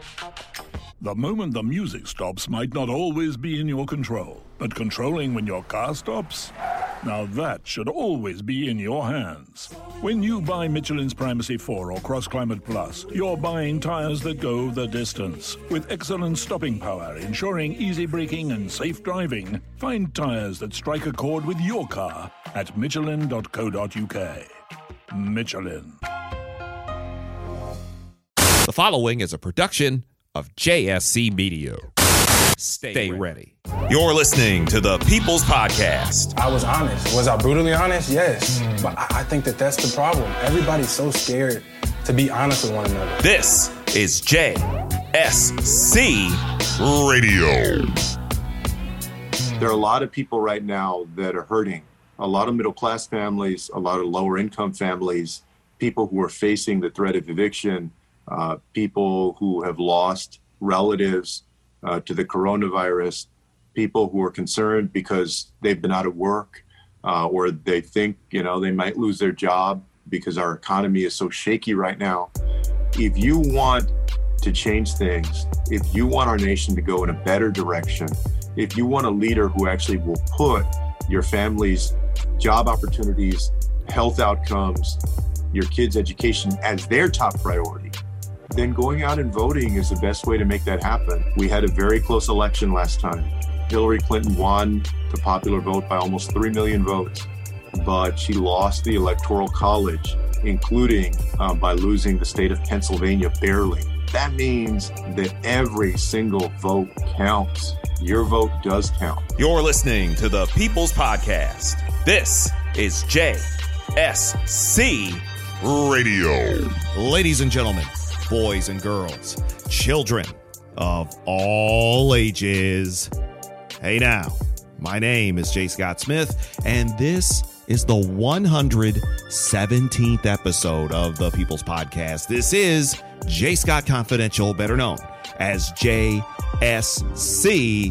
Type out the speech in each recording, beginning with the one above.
The moment the music stops might not always be in your control, but controlling when your car stops? Now that should always be in your hands. When you buy Michelin's Primacy 4 or Cross Climate Plus, you're buying tires that go the distance. With excellent stopping power, ensuring easy braking and safe driving, find tires that strike a chord with your car at michelin.co.uk. Michelin. The following is a production of JSC Media. Stay ready. You're listening to the People's Podcast. I was honest. Was I brutally honest? Yes. But I think that's the problem. Everybody's so scared to be honest with one another. This is JSC Radio. There are a lot of people right now that are hurting. A lot of middle-class families, a lot of lower-income families, people who are facing the threat of eviction, people who have lost relatives to the coronavirus, people who are concerned because they've been out of work or they think, they might lose their job because our economy is so shaky right now. If you want to change things, if you want our nation to go in a better direction, if you want a leader who actually will put your family's job opportunities, health outcomes, your kids' education as their top priority, then going out and voting is the best way to make that happen. We had a very close election last time. Hillary Clinton won the popular vote by almost 3 million votes, but she lost the Electoral College, including by losing the state of Pennsylvania barely. That means that every single vote counts. Your vote does count. You're listening to the People's Podcast. This is JSC Radio. Ladies and gentlemen, boys and girls, children of all ages. Hey now, my name is J. Scott Smith, and this is the 117th episode of the People's Podcast. This is J. Scott Confidential, better known as JSC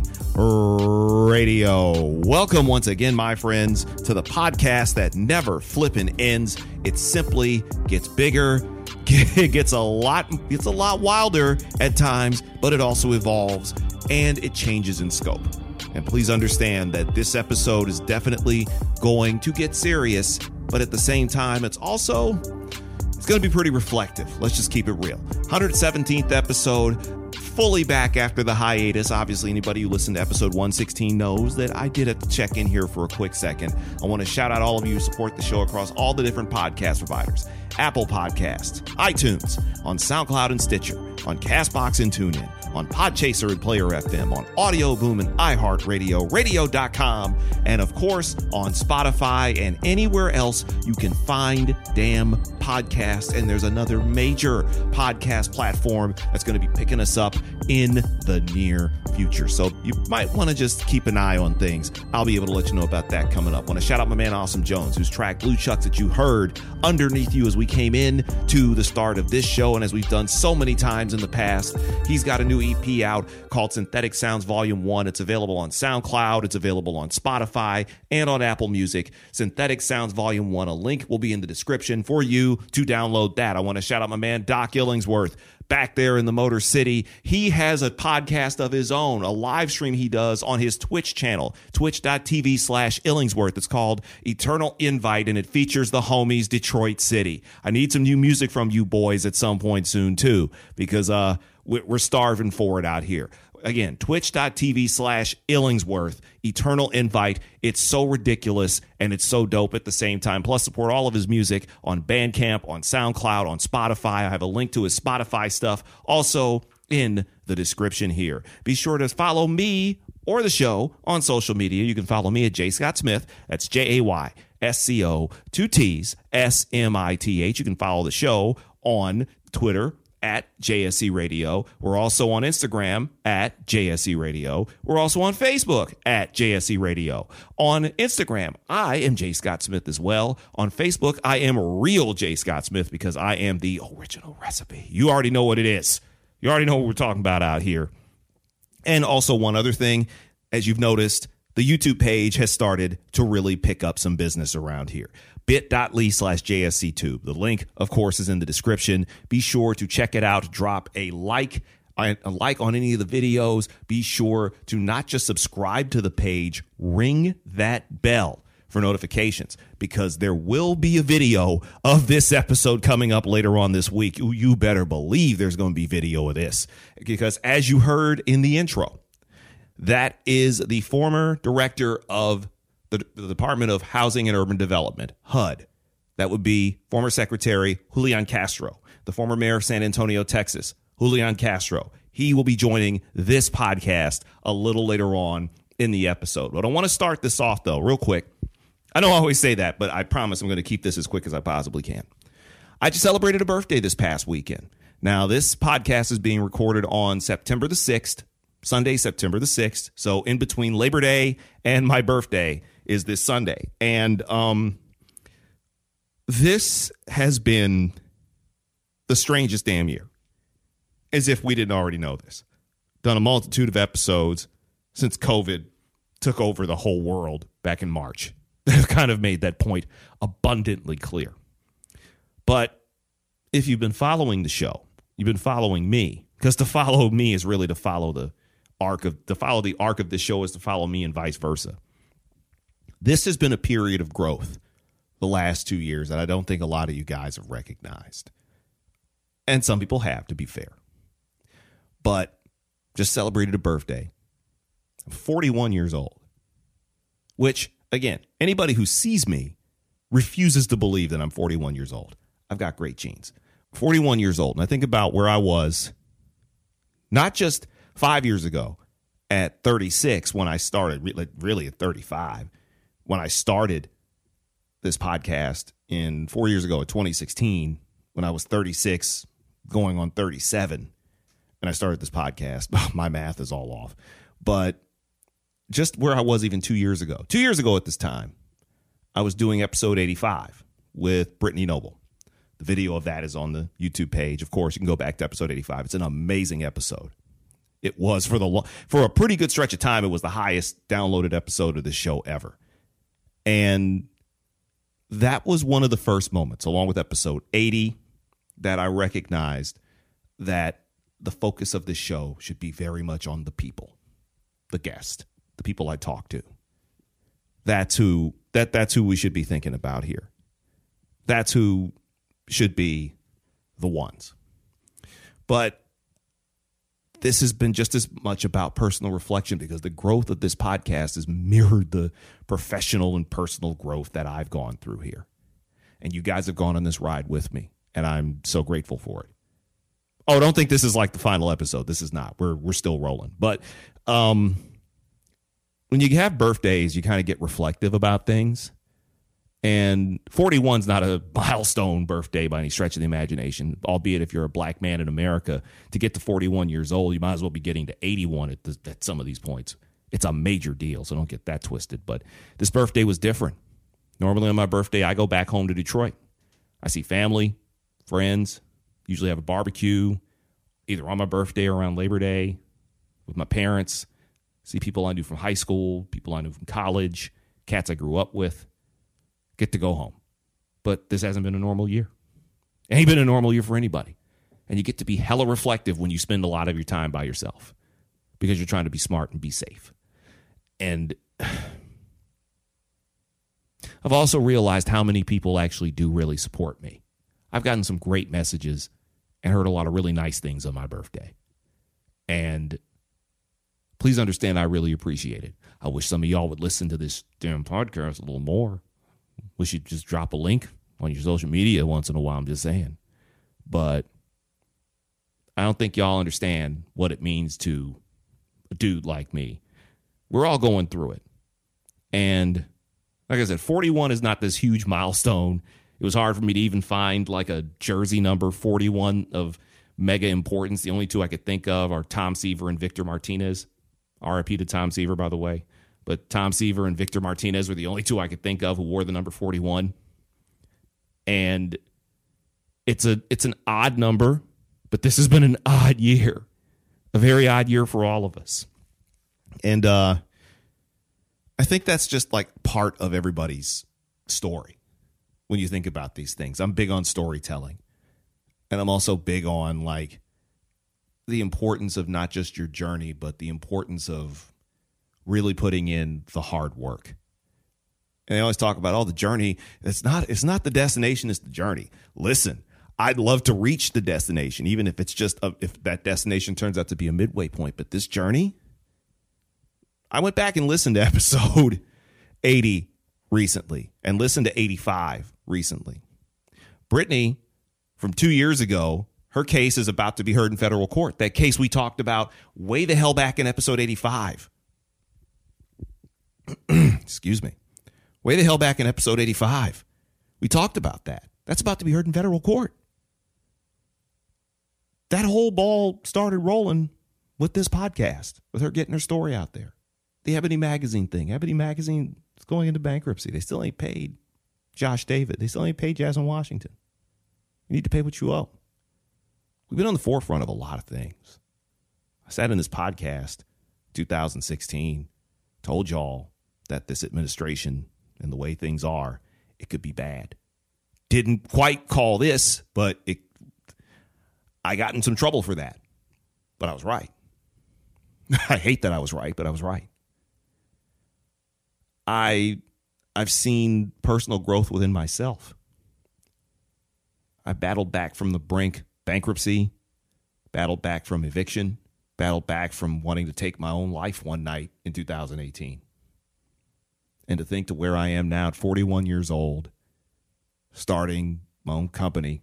Radio. Welcome once again, my friends, to the podcast that never flipping ends. It simply gets bigger. It gets a lot wilder at times, but it also evolves and it changes in scope. And please understand that this episode is definitely going to get serious, but at the same time, it's going to be pretty reflective. Let's just keep it real. 117th episode, fully back after the hiatus. Obviously, anybody who listened to episode 116 knows that I did have to check in here for a quick second. I want to shout out all of you who support the show across all the different podcast providers. Apple Podcasts, iTunes, on SoundCloud and Stitcher, on CastBox and TuneIn, on Podchaser and Player FM, on Audio Boom and iHeartRadio, radio.com, and of course on Spotify and anywhere else you can find damn podcasts. And there's another major podcast platform that's going to be picking us up in the near future. So you might want to just keep an eye on things. I'll be able to let you know about that coming up. I want to shout out my man Awesome Jones, whose track Blue Chucks that you heard underneath you as we came in to the start of this show, and as we've done so many times in the past. He's got a new EP out called Synthetic Sounds Volume 1. It's available on SoundCloud, it's available on Spotify, and on Apple Music. Synthetic Sounds Volume 1. A link will be in the description for you to download that. I want to shout out my man Doc Illingsworth back there in the Motor City. He has a podcast of his own, a live stream he does on his Twitch channel, twitch.tv/Illingsworth. It's called Eternal Invite, and it features the homies Detroit City. I need some new music from you boys at some point soon, too, because we're starving for it out here. Again, twitch.tv/Illingsworth, Eternal Invite. It's so ridiculous and it's so dope at the same time. Plus, support all of his music on Bandcamp, on SoundCloud, on Spotify. I have a link to his Spotify stuff also in the description here. Be sure to follow me or the show on social media. You can follow me at J. Scott Smith. That's JAYSCO, 2 T's, SMITH. You can follow the show on Twitter at JSC Radio. We're also on Instagram at JSC Radio. We're also on Facebook at JSC Radio. On Instagram, I am J. Scott Smith as well. On Facebook, I am real J. Scott Smith because I am the original recipe. You already know what it is. You already know what we're talking about out here. And also one other thing, as you've noticed, the YouTube page has started to really pick up some business around here. bit.ly/JSCTube. The link, of course, is in the description. Be sure to check it out. Drop a like like on any of the videos, be sure to not just subscribe to the page, ring that bell for notifications, because there will be a video of this episode coming up later on this week. You better believe there's going to be video of this, because as you heard in the intro, that is the former director of the Department of Housing and Urban Development, HUD. That would be former Secretary Julian Castro, the former mayor of San Antonio, Texas, Julian Castro. He will be joining this podcast a little later on in the episode. But I want to start this off, though, real quick. I know I always say that, but I promise I'm going to keep this as quick as I possibly can. I just celebrated a birthday this past weekend. Now, this podcast is being recorded on September the 6th, Sunday, September the 6th. So in between Labor Day and my birthday is this Sunday. And this has been the strangest damn year, as if we didn't already know this. Done a multitude of episodes since COVID took over the whole world back in March. That kind of made that point abundantly clear. But if you've been following the show, you've been following me, because to follow me is really to follow the arc of the show is to follow me, and vice versa. This has been a period of growth the last 2 years that I don't think a lot of you guys have recognized. And some people have, to be fair. But just celebrated a birthday. I'm 41 years old, which, again, anybody who sees me refuses to believe that I'm 41 years old. I've got great genes. 41 years old, and I think about where I was not just 5 years ago at 36 when I started, really at 35, when I started this podcast 4 years ago at 2016, when I was 36 going on 37, and I started this podcast. My math is all off. But just where I was even 2 years ago. 2 years ago at this time, I was doing episode 85 with Brittany Noble. The video of that is on the YouTube page. Of course, you can go back to episode 85. It's an amazing episode. It was for a pretty good stretch of time, it was the highest downloaded episode of this show ever. And that was one of the first moments, along with episode 80, that I recognized that the focus of this show should be very much on the people, the guest, the people I talk to. That's who we should be thinking about here. That's who should be the ones. But this has been just as much about personal reflection, because the growth of this podcast has mirrored the professional and personal growth that I've gone through here. And you guys have gone on this ride with me, and I'm so grateful for it. Oh, don't think this is like the final episode. This is not. We're still rolling. But when you have birthdays, you kind of get reflective about things. And 41's not a milestone birthday by any stretch of the imagination, albeit if you're a black man in America, to get to 41 years old, you might as well be getting to 81 at some of these points. It's a major deal, so don't get that twisted. But this birthday was different. Normally on my birthday, I go back home to Detroit. I see family, friends, usually have a barbecue, either on my birthday or around Labor Day with my parents. See people I knew from high school, people I knew from college, cats I grew up with. Get to go home. But this hasn't been a normal year. It ain't been a normal year for anybody. And you get to be hella reflective when you spend a lot of your time by yourself, because you're trying to be smart and be safe. And I've also realized how many people actually do really support me. I've gotten some great messages and heard a lot of really nice things on my birthday. And please understand, I really appreciate it. I wish some of y'all would listen to this damn podcast a little more. Wish you'd just drop a link on your social media once in a while, I'm just saying. But I don't think y'all understand what it means to a dude like me. We're all going through it. And like I said, 41 is not this huge milestone. It was hard for me to even find like a jersey number 41 of mega importance. The only two I could think of are Tom Seaver and Victor Martinez. RIP to Tom Seaver, by the way. But Tom Seaver and Victor Martinez were the only two I could think of who wore the number 41. And it's an odd number, but this has been an odd year. A very odd year for all of us. And I think that's just like part of everybody's story when you think about these things. I'm big on storytelling. And I'm also big on like the importance of not just your journey, but the importance of really putting in the hard work. And they always talk about, the journey. It's not the destination, it's the journey. Listen, I'd love to reach the destination, even if it's just if that destination turns out to be a midway point. But this journey, I went back and listened to episode 80 recently and listened to 85 recently. Brittany, from 2 years ago, her case is about to be heard in federal court. That case we talked about way the hell back in episode 85. Excuse me. Way the hell back in episode 85. We talked about that. That's about to be heard in federal court. That whole ball started rolling with this podcast, with her getting her story out there. The Ebony Magazine thing. Ebony Magazine is going into bankruptcy. They still ain't paid Josh David. They still ain't paid Jasmine Washington. You need to pay what you owe. We've been on the forefront of a lot of things. I sat in this podcast 2016, told y'all that this administration and the way things are, it could be bad. Didn't quite call this, but I got in some trouble for that. But I was right. I hate that I was right, but I was right. I've seen personal growth within myself. I battled back from the brink, bankruptcy, battled back from eviction, battled back from wanting to take my own life one night in 2018. And to think to where I am now at 41 years old, starting my own company,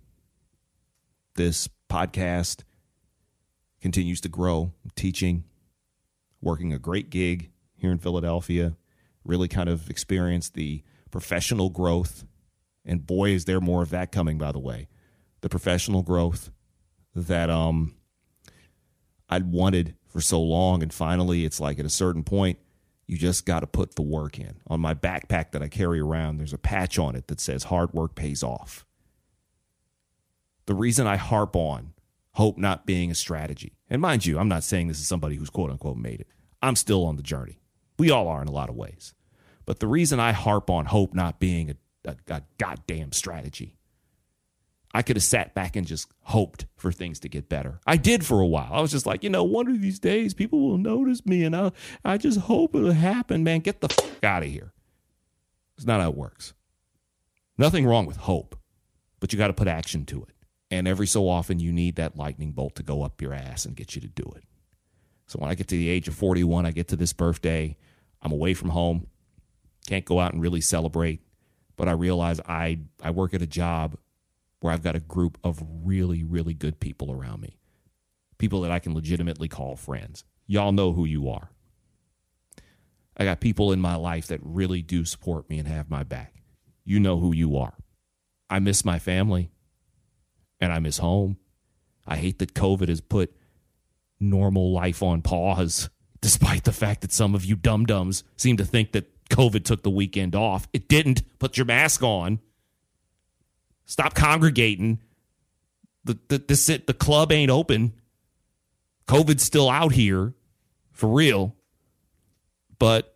this podcast continues to grow, teaching, working a great gig here in Philadelphia, really kind of experienced the professional growth. And boy, is there more of that coming, by the way. The professional growth that I'd wanted for so long. And finally, it's like at a certain point, you just got to put the work in. On my backpack that I carry around, there's a patch on it that says hard work pays off. The reason I harp on hope not being a strategy, and mind you, I'm not saying this is somebody who's quote unquote made it. I'm still on the journey. We all are in a lot of ways. But the reason I harp on hope not being a goddamn strategy, I could have sat back and just hoped for things to get better. I did for a while. I was just like, one of these days people will notice me, and I just hope it'll happen, man. Get the fuck out of here. It's not how it works. Nothing wrong with hope, but you got to put action to it. And every so often you need that lightning bolt to go up your ass and get you to do it. So when I get to the age of 41, I get to this birthday, I'm away from home, can't go out and really celebrate, but I realize I work at a job where I've got a group of really, really good people around me, people that I can legitimately call friends. Y'all know who you are. I got people in my life that really do support me and have my back. You know who you are. I miss my family, and I miss home. I hate that COVID has put normal life on pause, despite the fact that some of you dum-dums seem to think that COVID took the weekend off. It didn't. Put your mask on. Stop congregating. The club ain't open. COVID's still out here, for real. But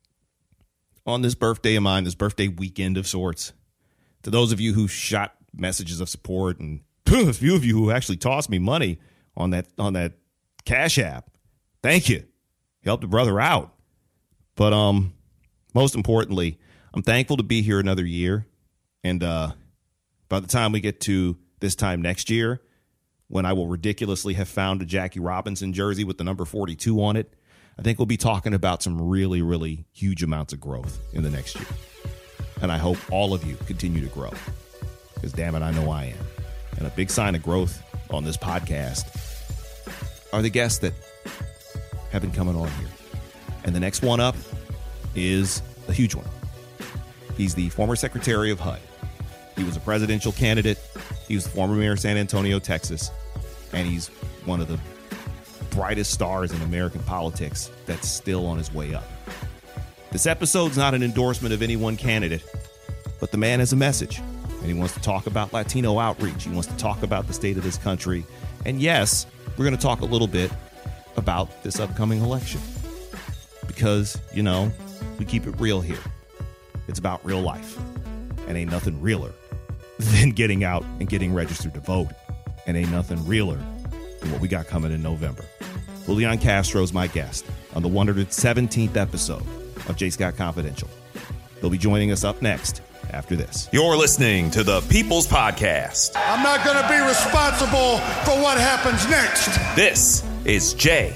on this birthday of mine, this birthday weekend of sorts, to those of you who shot messages of support, and a few of you who actually tossed me money on that Cash App, thank you. Helped a brother out. But most importantly, I'm thankful to be here another year. And by the time we get to this time next year, when I will ridiculously have found a Jackie Robinson jersey with the number 42 on it, I think we'll be talking about some really, really huge amounts of growth in the next year. And I hope all of you continue to grow, because damn it, I know I am. And a big sign of growth on this podcast are the guests that have been coming on here. And the next one up is a huge one. He's the former Secretary of HUD. He was a presidential candidate. He was the former mayor of San Antonio, Texas. And he's one of the brightest stars in American politics that's still on his way up. This episode's not an endorsement of any one candidate, but the man has a message. And he wants to talk about Latino outreach. He wants to talk about the state of this country. And yes, we're going to talk a little bit about this upcoming election. Because, we keep it real here. It's about real life. And ain't nothing realer than getting out and getting registered to vote. And ain't nothing realer and what we got coming in November. Julian Castro is my guest on the 117th episode of J. Scott Confidential. He'll be joining us up next after this. You're listening to the People's Podcast. I'm not going to be responsible for what happens next. This is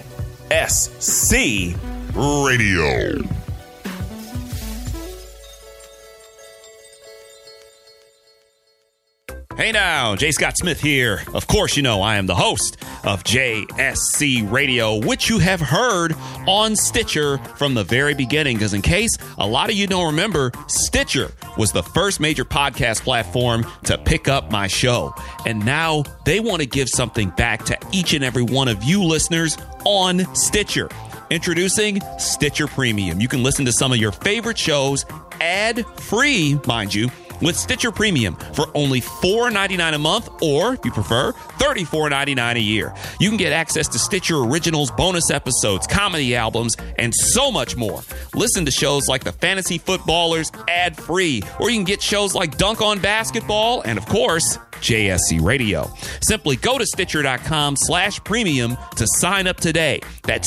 JSC Radio. Hey now, J. Scott Smith here. Of course, you know I am the host of JSC Radio, which you have heard on Stitcher from the very beginning. Because in case a lot of you don't remember, Stitcher was the first major podcast platform to pick up my show. And now they want to give something back to each and every one of you listeners on Stitcher. Introducing Stitcher Premium. You can listen to some of your favorite shows ad-free, mind you, with Stitcher Premium for only $4.99 a month, or if you prefer, $34.99 a year. You can get access to Stitcher Originals, bonus episodes, comedy albums, and so much more. Listen to shows like The Fantasy Footballers ad-free, or you can get shows like Dunk on Basketball and, of course, JSC Radio. Simply go to Stitcher.com/premium to sign up today. That's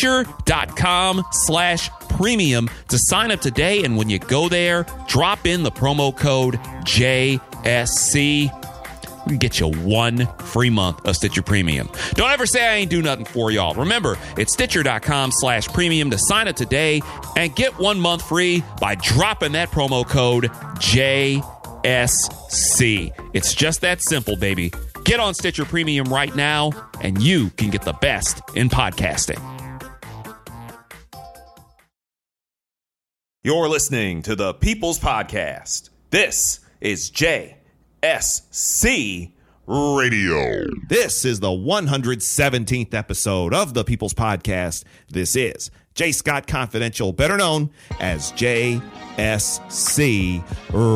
Stitcher.com/premium to sign up today. And when you go there, drop in the promo code JSC. We can get you 1 free month of Stitcher Premium. Don't ever say I ain't do nothing for y'all. Remember, it's Stitcher.com/premium to sign up today and get 1 month free by dropping that promo code JSC. It's just that simple, baby. Get on Stitcher Premium right now, and you can get the best in podcasting. You're listening to the People's Podcast. This is JSC Radio. This is the 117th episode of the People's Podcast. This is J. Scott Confidential, better known as JSC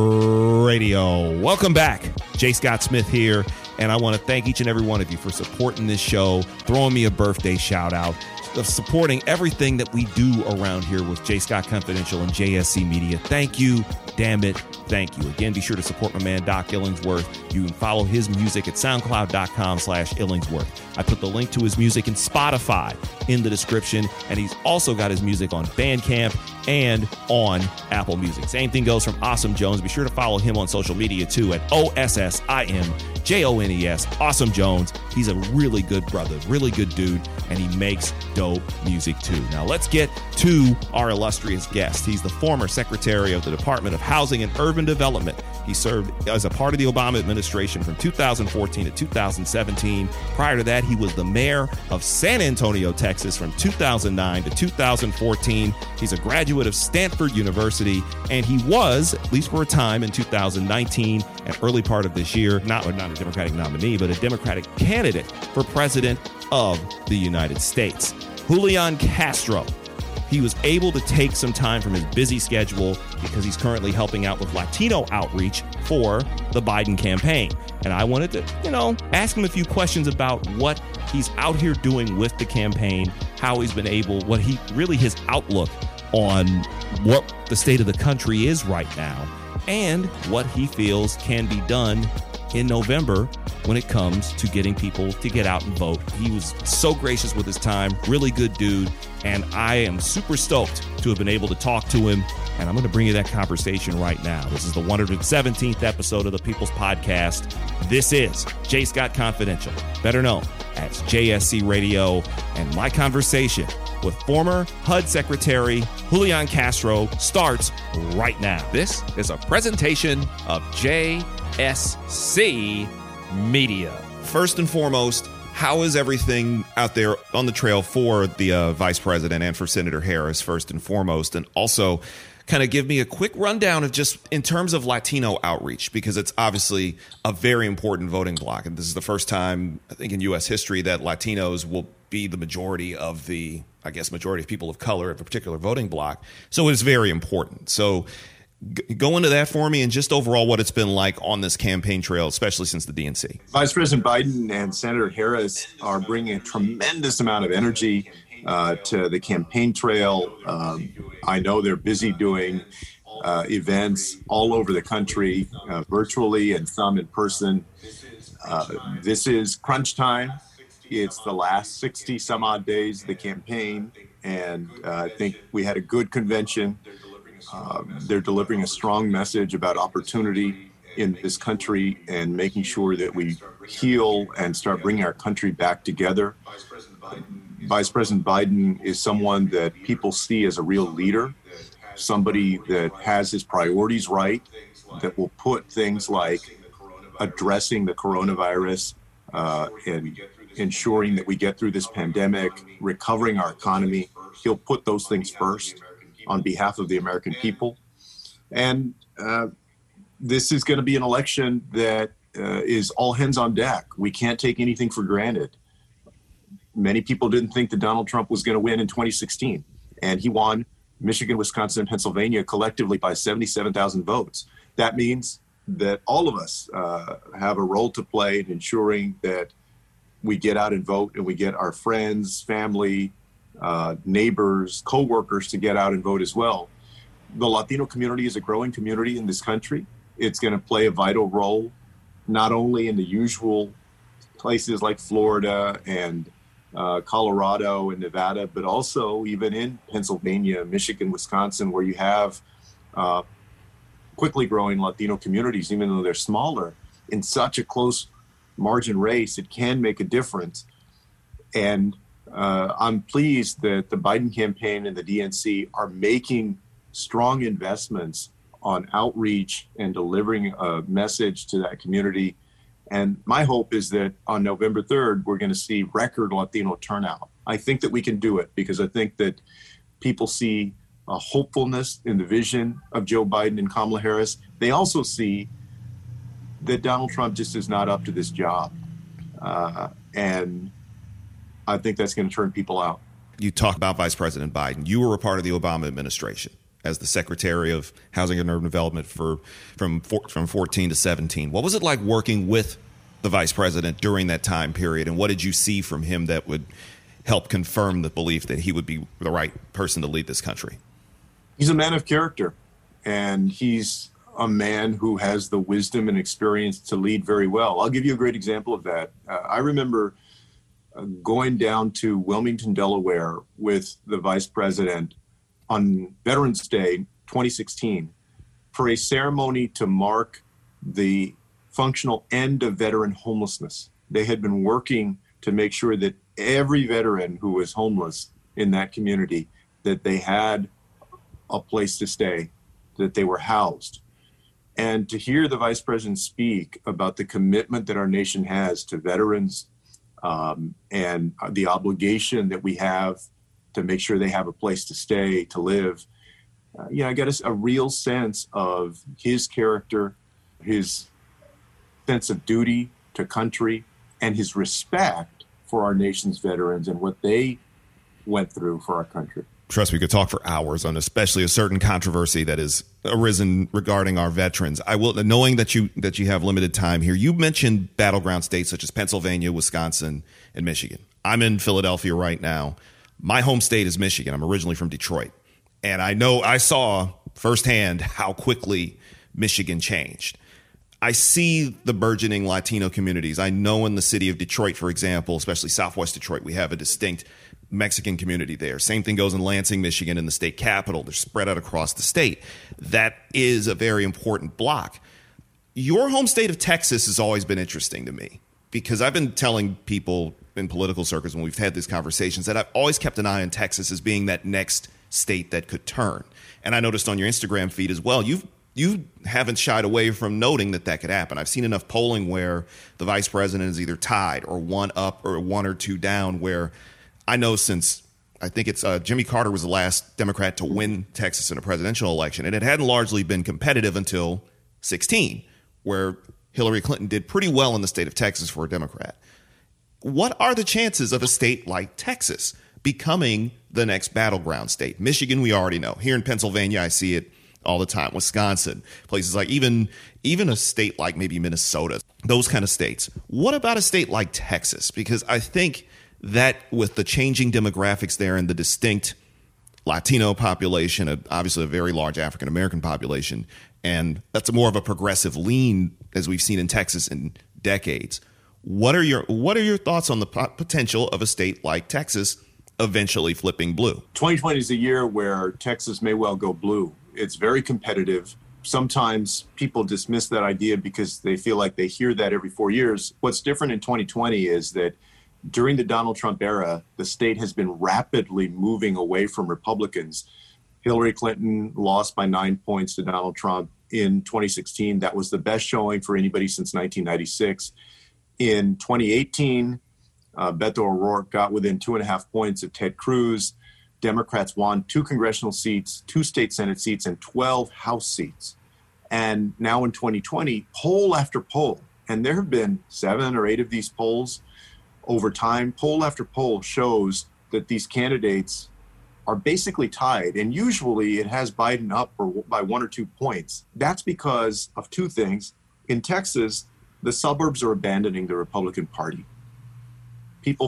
Radio. Welcome back. J. Scott Smith here, and I want to thank each and every one of you for supporting this show, throwing me a birthday shout out, of supporting everything that we do around here with J. Scott Confidential and JSC Media. Thank you. Damn it. Thank you. Again, be sure to support my man, Doc Illingsworth. You can follow his music at soundcloud.com/Illingsworth. I put the link to his music in Spotify in the description, and he's also got his music on Bandcamp and on Apple Music. Same thing goes from Awesome Jones. Be sure to follow him on social media too at OSSIMJONES, Awesome Jones. He's a really good brother, really good dude, and he makes dope music too. Now let's get to our illustrious guest. He's the former Secretary of the Department of Housing and Urban Development. He served as a part of the Obama administration from 2014 to 2017. Prior to that, he was the mayor of San Antonio, Texas from 2009 to 2014. He's a graduate of Stanford University, and he was, at least for a time in 2019 and early part of this year, not a Democratic nominee, but a Democratic candidate for president of the United States. Julian Castro. He was able to take some time from his busy schedule because he's currently helping out with Latino outreach for the Biden campaign. And I wanted to, ask him a few questions about what he's out here doing with the campaign, how he's been able, his outlook on what the state of the country is right now, and what he feels can be done in November when it comes to getting people to get out and vote. He was so gracious with his time, really good dude, and I am super stoked to have been able to talk to him, and I'm going to bring you that conversation right now. This is the 117th episode of the People's Podcast. This is J. Scott Confidential, better known as JSC Radio, and my conversation with former HUD Secretary Julian Castro starts right now. This is a presentation of JSC Media. First and foremost, how is everything out there on the trail for the vice president and for Senator Harris, first and foremost? And also kind of give me a quick rundown of just in terms of Latino outreach, because it's obviously a very important voting bloc. And this is the first time, I think, in U.S. history that Latinos will be the majority of majority of people of color of a particular voting bloc. So it's very important. So go into that for me and just overall what it's been like on this campaign trail, especially since the DNC. Vice President Biden and Senator Harris are bringing a tremendous amount of energy to the campaign trail. I know they're busy doing events all over the country, virtually and some in person. This is crunch time. it's the last 60 some odd days of the campaign, and I think we had a good convention. They're delivering a strong message about opportunity in this country and making sure that we heal and start bringing our country back together. Vice President Biden is someone that people see as a real leader, somebody that has his priorities right, that will put things like addressing the coronavirus and ensuring that we get through this pandemic, recovering our economy. He'll put those things first on behalf of the American people. And this is going to be an election that is all hands on deck. We can't take anything for granted. Many people didn't think that Donald Trump was going to win in 2016, and he won Michigan, Wisconsin, and Pennsylvania collectively by 77,000 votes. That means that all of us have a role to play in ensuring that we get out and vote, and we get our friends, family, neighbors, co-workers to get out and vote as well. The Latino community is a growing community in this country. It's going to play a vital role, not only in the usual places like Florida and Colorado and Nevada, but also even in Pennsylvania, Michigan, Wisconsin, where you have quickly growing Latino communities, even though they're smaller. In such a close margin race, it can make a difference. And I'm pleased that the Biden campaign and the DNC are making strong investments on outreach and delivering a message to that community. And my hope is that on November 3rd, we're going to see record Latino turnout. I think that we can do it because I think that people see a hopefulness in the vision of Joe Biden and Kamala Harris. They also see that Donald Trump just is not up to this job. And I think that's going to turn people out. You talk about Vice President Biden. You were a part of the Obama administration as the Secretary of Housing and Urban Development from 14 to 17. What was it like working with the Vice President during that time period, and what did you see from him that would help confirm the belief that he would be the right person to lead this country? He's a man of character, and he's a man who has the wisdom and experience to lead very well. I'll give you a great example of that. I remember going down to Wilmington, Delaware with the Vice President on Veterans Day 2016 for a ceremony to mark the functional end of veteran homelessness. They had been working to make sure that every veteran who was homeless in that community, that they had a place to stay, that they were housed. And to hear the Vice President speak about the commitment that our nation has to veterans and the obligation that we have to make sure they have a place to stay, to live. I got a real sense of his character, his sense of duty to country, and his respect for our nation's veterans and what they went through for our country. Trust me, we could talk for hours on especially a certain controversy that has arisen regarding our veterans. I will, knowing that you have limited time here, you mentioned battleground states such as Pennsylvania, Wisconsin, and Michigan. I'm in Philadelphia right now. My home state is Michigan. I'm originally from Detroit. And I saw firsthand how quickly Michigan changed. I see the burgeoning Latino communities. I know in the city of Detroit, for example, especially Southwest Detroit, we have a distinct Mexican community there. Same thing goes in Lansing, Michigan, in the state capital. They're spread out across the state. That is a very important block. Your home state of Texas has always been interesting to me because I've been telling people in political circles when we've had these conversations that I've always kept an eye on Texas as being that next state that could turn. And I noticed on your Instagram feed as well, you haven't shied away from noting that could happen. I've seen enough polling where the vice president is either tied or one up or one or two down, where I know since I think it's Jimmy Carter was the last Democrat to win Texas in a presidential election, and it hadn't largely been competitive until 2016, where Hillary Clinton did pretty well in the state of Texas for a Democrat. What are the chances of a state like Texas becoming the next battleground state? Michigan, we already know. Here in Pennsylvania, I see it all the time. Wisconsin, places like even a state like maybe Minnesota, those kind of states. What about a state like Texas? Because I think that with the changing demographics there and the distinct Latino population, obviously a very large African-American population, and that's more of a progressive lean as we've seen in Texas in decades. What are your thoughts on the potential of a state like Texas eventually flipping blue? 2020 is a year where Texas may well go blue. It's very competitive. Sometimes people dismiss that idea because they feel like they hear that every 4 years. What's different in 2020 is that during the Donald Trump era, the state has been rapidly moving away from Republicans. Hillary Clinton lost by 9 points to Donald Trump in 2016. That was the best showing for anybody since 1996. In 2018, Beto O'Rourke got within 2.5 points of Ted Cruz. Democrats won 2 congressional seats, 2 state Senate seats, and 12 House seats. And now in 2020, poll after poll, and there have been 7 or 8 of these polls over time, poll after poll shows that these candidates are basically tied. And usually it has Biden up by 1 or 2 points. That's because of 2 things. In Texas, the suburbs are abandoning the Republican Party. People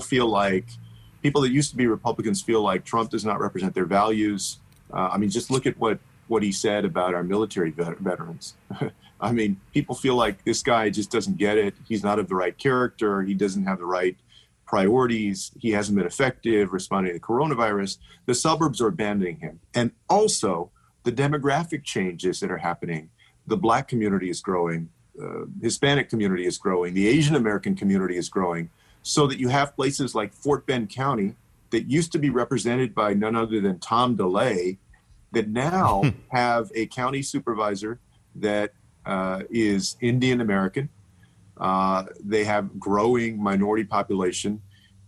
that used to be Republicans feel like Trump does not represent their values. Just look at what he said about our military veterans. I mean, people feel like this guy just doesn't get it. He's not of the right character. He doesn't have the right priorities. He hasn't been effective responding to the coronavirus. The suburbs are abandoning him. And also the demographic changes that are happening. The Black community is growing. Hispanic community is growing. The Asian American community is growing. So that you have places like Fort Bend County that used to be represented by none other than Tom DeLay that now have a county supervisor that is Indian American. They have growing minority population,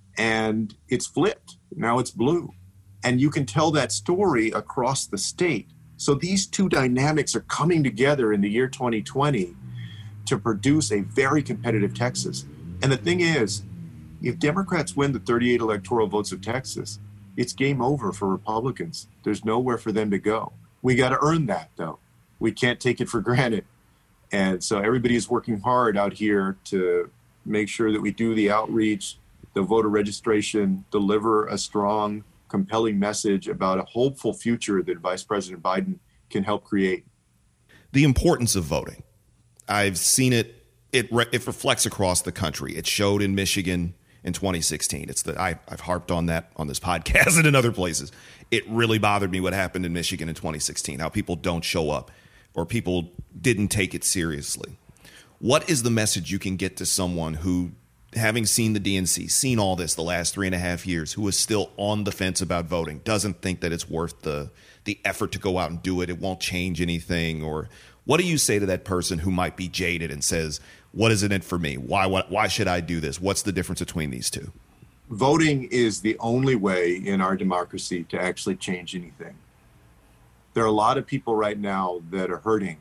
and it's flipped. Now it's blue. And you can tell that story across the state. So these 2 dynamics are coming together in the year 2020 to produce a very competitive Texas. And the thing is, if Democrats win the 38 electoral votes of Texas, it's game over for Republicans. There's nowhere for them to go. We got to earn that, though. We can't take it for granted. And so everybody is working hard out here to make sure that we do the outreach, the voter registration, deliver a strong, compelling message about a hopeful future that Vice President Biden can help create. The importance of voting. I've seen it. It reflects across the country. It showed in Michigan in 2016. I've harped on that on this podcast and in other places. It really bothered me what happened in Michigan in 2016, how people don't show up or people didn't take it seriously. What is the message you can get to someone who, having seen the DNC, seen all this the last 3.5 years, who is still on the fence about voting, doesn't think that it's worth the effort to go out and do it, it won't change anything? Or what do you say to that person who might be jaded and says, what is in it for me? Why should I do this? What's the difference between these two? Voting is the only way in our democracy to actually change anything. There are a lot of people right now that are hurting.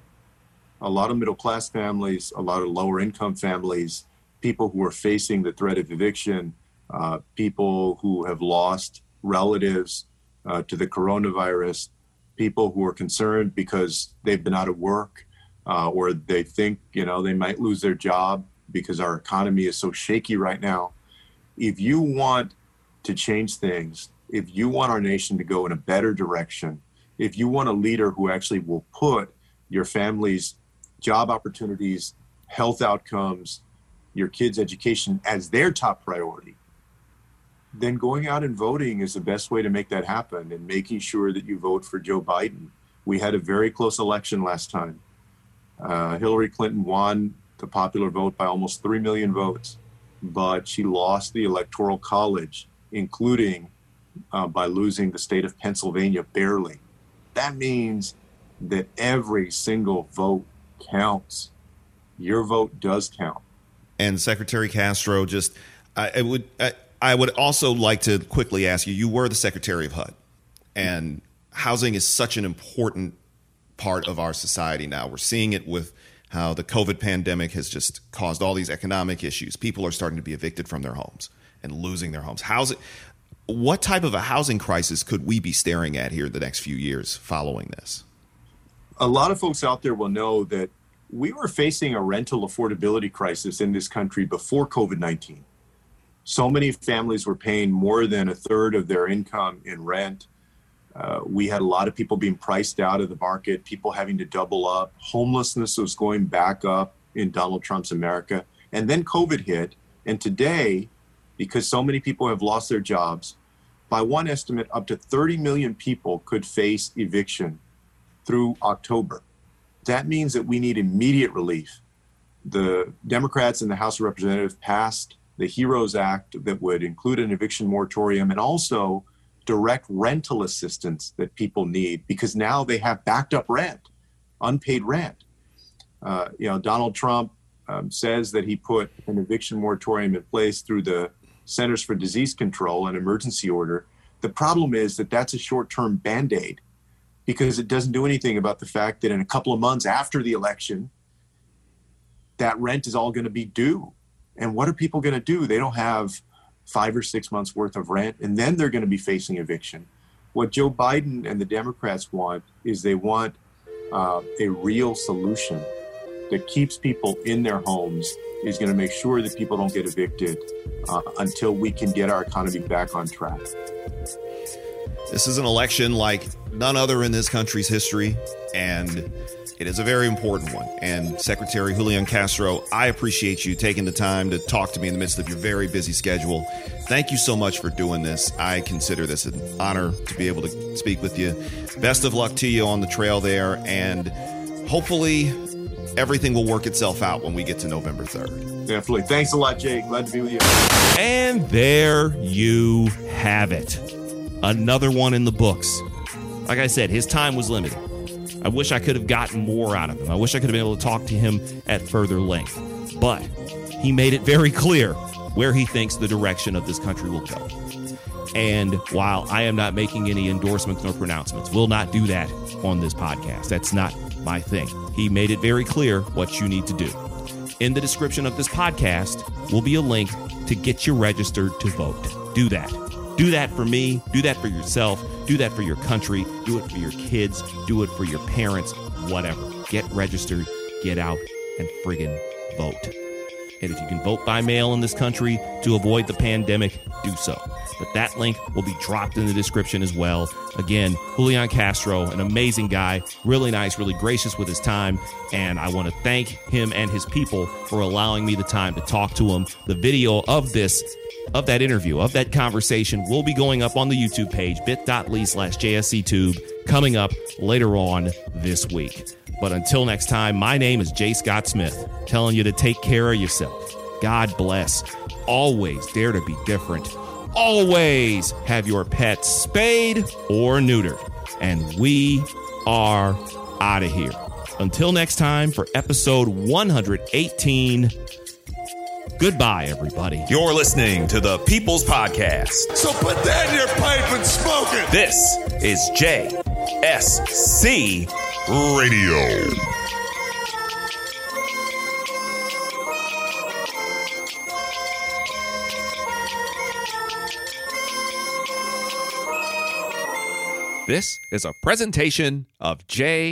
A lot of middle-class families, a lot of lower-income families, people who are facing the threat of eviction, people who have lost relatives to the coronavirus, people who are concerned because they've been out of work, or they think, they might lose their job because our economy is so shaky right now. If you want to change things, if you want our nation to go in a better direction, if you want a leader who actually will put your family's job opportunities, health outcomes, your kids' education as their top priority, then going out and voting is the best way to make that happen, and making sure that you vote for Joe Biden. We had a very close election last time. Hillary Clinton won the popular vote by almost 3 million votes, but she lost the Electoral College, including by losing the state of Pennsylvania barely. That means that every single vote counts. Your vote does count. And Secretary Castro, I would also like to quickly ask you, you were the Secretary of HUD, and housing is such an important part of our society now. We're seeing it with how the COVID pandemic has just caused all these economic issues. People are starting to be evicted from their homes and losing their homes. What type of a housing crisis could we be staring at here the next few years following this? A lot of folks out there will know that we were facing a rental affordability crisis in this country before COVID-19. So many families were paying more than a third of their income in rent. We had a lot of people being priced out of the market, people having to double up. Homelessness was going back up in Donald Trump's America. And then COVID hit, And today, because so many people have lost their jobs, by one estimate, up to 30 million people could face eviction through October. That means that we need immediate relief. The Democrats in the House of Representatives passed the HEROES Act that would include an eviction moratorium and also direct rental assistance that people need, because now they have backed up rent, unpaid rent. Donald Trump says that he put an eviction moratorium in place through the Centers for Disease Control, an emergency order. The problem is that that's a short-term Band-Aid, because it doesn't do anything about the fact that in a couple of months after the election, that rent is all going to be due. And what are people going to do? They don't have 5 or 6 months worth of rent, and then they're going to be facing eviction. What Joe Biden and the Democrats want is they want a real solution that keeps people in their homes, is going to make sure that people don't get evicted until we can get our economy back on track. This is an election like none other in this country's history, and it is a very important one. And Secretary Julian Castro, I appreciate you taking the time to talk to me in the midst of your very busy schedule. Thank you so much for doing this. I consider this an honor to be able to speak with you. Best of luck to you on the trail there, and hopefully everything will work itself out when we get to November 3rd. Definitely. Thanks a lot, Jay. Glad to be with you. And there you have it. Another one in the books. Like I said, his time was limited. I wish I could have gotten more out of him. I wish I could have been able to talk to him at further length. But he made it very clear where he thinks the direction of this country will go. And while I am not making any endorsements nor pronouncements, will not do that on this podcast. That's not my thing. He made it very clear what you need to do. In the description of this podcast will be a link to get you registered to vote. Do that. Do that for me. Do that for yourself. Do that for your country. Do it for your kids. Do it for your parents. Whatever. Get registered. Get out and friggin' vote. And if you can vote by mail in this country to avoid the pandemic, do so. But that link will be dropped in the description as well. Again, Julian Castro, an amazing guy, really nice, really gracious with his time. And I want to thank him and his people for allowing me the time to talk to him. The video of that interview, of that conversation, will be going up on the YouTube page, bit.ly/JSCTube, coming up later on this week. But until next time, my name is J. Scott Smith, telling you to take care of yourself. God bless. Always dare to be different. Always have your pets spayed or neutered. And we are out of here. Until next time, for episode 118, goodbye, everybody. You're listening to the People's Podcast. So put that in your pipe and smoke it. This is JSC Radio. This is a presentation of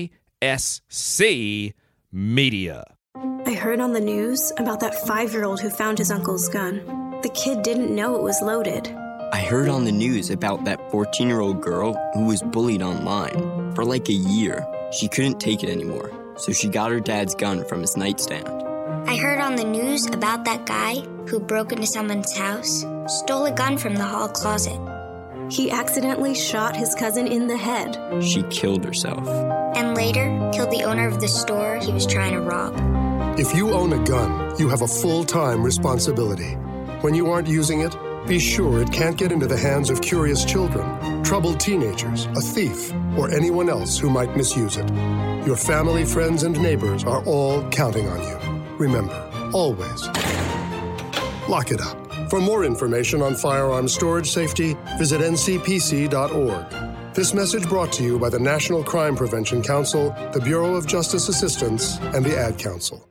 JSC Media. I heard on the news about that 5-year-old who found his uncle's gun. The kid didn't know it was loaded. I heard on the news about that 14-year-old girl who was bullied online for like a year. She couldn't take it anymore, so she got her dad's gun from his nightstand. I heard on the news about that guy who broke into someone's house, stole a gun from the hall closet. He accidentally shot his cousin in the head. She killed herself. And later, killed the owner of the store he was trying to rob. If you own a gun, you have a full-time responsibility. When you aren't using it, be sure it can't get into the hands of curious children, troubled teenagers, a thief, or anyone else who might misuse it. Your family, friends, and neighbors are all counting on you. Remember, always, lock it up. For more information on firearms storage safety, visit ncpc.org. This message brought to you by the National Crime Prevention Council, the Bureau of Justice Assistance, and the Ad Council.